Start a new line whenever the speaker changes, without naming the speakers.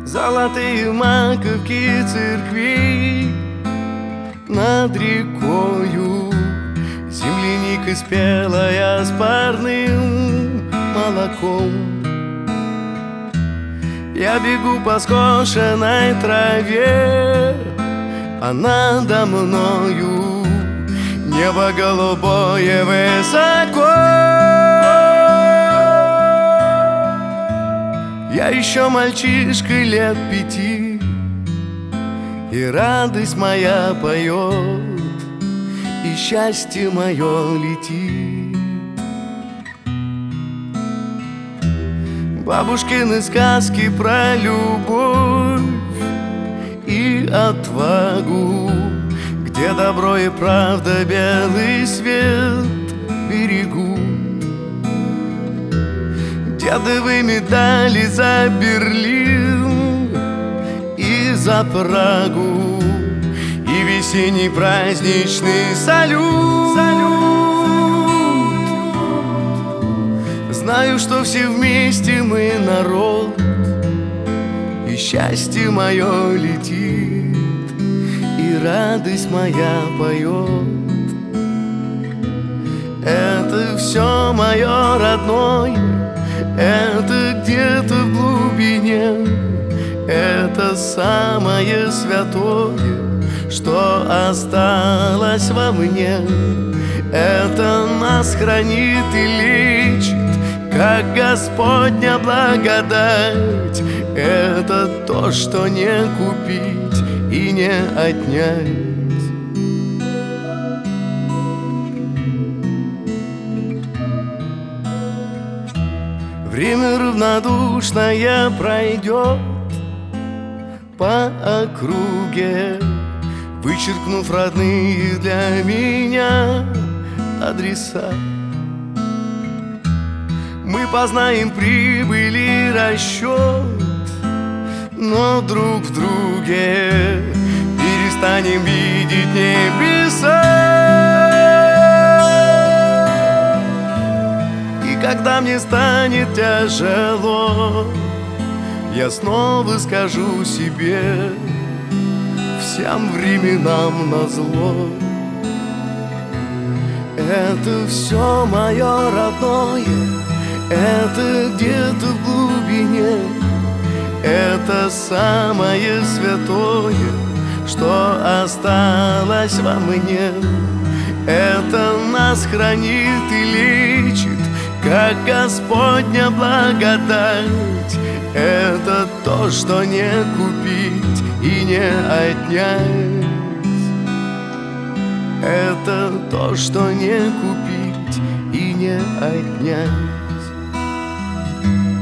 Золотые маковки церквей над рекою, земляника спелая с парным молоком. Я бегу по скошенной траве, а надо мною небо голубое высоко. Я еще мальчишка лет 5, и радость моя поет, и счастье мое летит. Бабушкины сказки про любовь и отвагу, где добро и правда белый свет берегут. Дедовы медали за Берлин и за Прагу, и весенний праздничный салют. Знаю, что все вместе мы народ, и счастье мое летит, и радость моя поет. Это все мое родное, это где-то в глубине, это самое святое, что осталось во мне. Это нас хранит и лечит, как Господня благодать. Это то, что не купить и не отнять. Время равнодушное пройдет по округе, вычеркнув родные для меня адреса. Мы познаем прибыль и расчет, но друг в друге перестанем видеть небеса. Когда мне станет тяжело, я снова скажу себе: всем временам назло. Это все мое родное, это где-то в глубине, это самое святое, что осталось во мне. Это нас хранит и лечит, как Господня благодать. Это то, что не купить и не отнять. Это то, что не купить и не отнять.